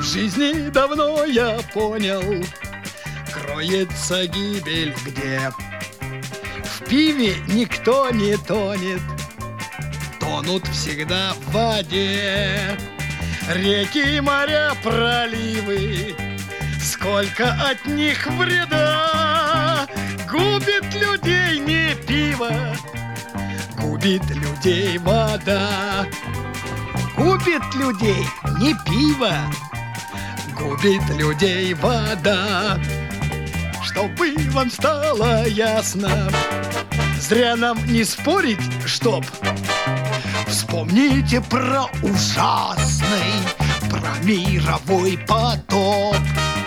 жизни давно я понял, кроется гибель где. В пиве никто не тонет, тонут всегда в воде. Реки, моря, проливы, сколько от них вреда. Губит людей не пиво, губит людей вода. Губит людей не пиво, губит людей вода. Чтобы вам стало ясно, зря нам не спорить, чтоб. Вспомните про ужасный, про мировой потоп.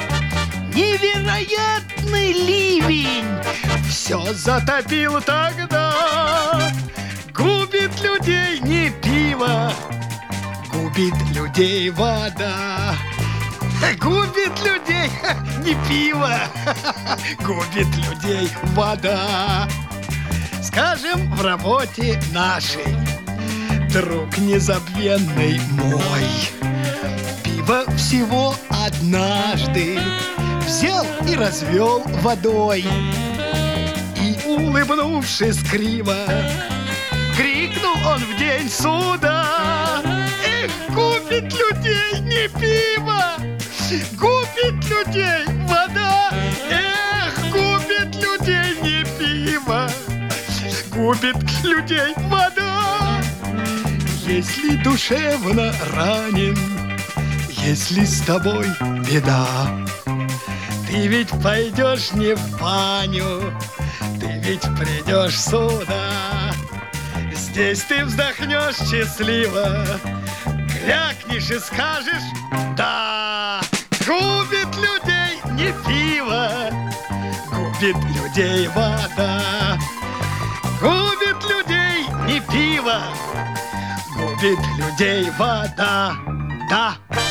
Невероятный ливень все затопил тогда. Губит людей не пиво, губит людей вода. Губит людей не пиво, губит людей вода. Скажем, в работе нашей, друг незабвенный мой, пиво всего однажды взял и развел водой. И, улыбнувшись криво, крикнул он в день суда: эх, губит людей не пиво, губит людей вода. Эх, губит людей не пиво, губит людей вода. Если душевно ранен, если с тобой беда, ты ведь пойдешь не в баню, ты ведь придешь сюда. Здесь ты вздохнешь счастливо, крякнешь и скажешь да. Губит людей не пиво, губит людей вода. Губит людей не пиво, губит людей вода. Да.